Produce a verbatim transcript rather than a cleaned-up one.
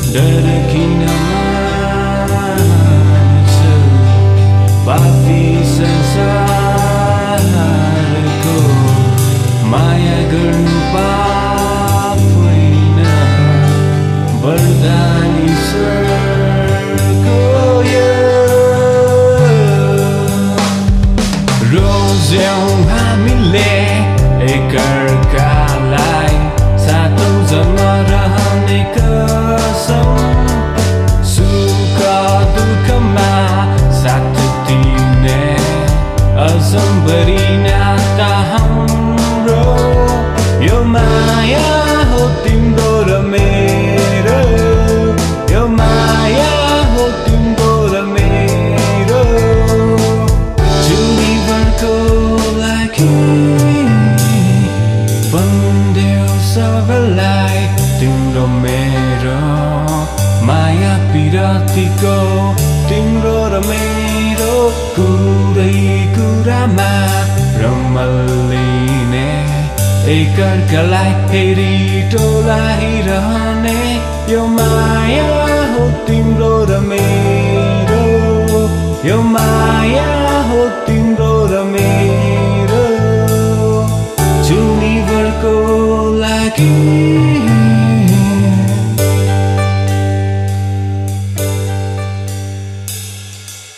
डर किन मान्छ पापी संसारको माया गर्नु पाप होइन वरदान ईश्वरको यो रोज्यौं हामीले एकअर्कालाई सातौं जन्म रहने कसम सुख दुःखमा साथ दिने असम्भरी नाता हाम्रो यो माया हो तिम्रो र मेरो यो माया हो तिम्रो र मेरो जीवनको लागि भन्देऊ सबैलाई तिम्रो मेरो माया पिरतीको तिम्रो र मेरो कुरै कुरामा रमलिने एकअर्कालाई हेरी टोलाइरहने यो माया हो तिम्रो र मेरो यो माया हो तिम्रो र मेरो जुनीभरको लागि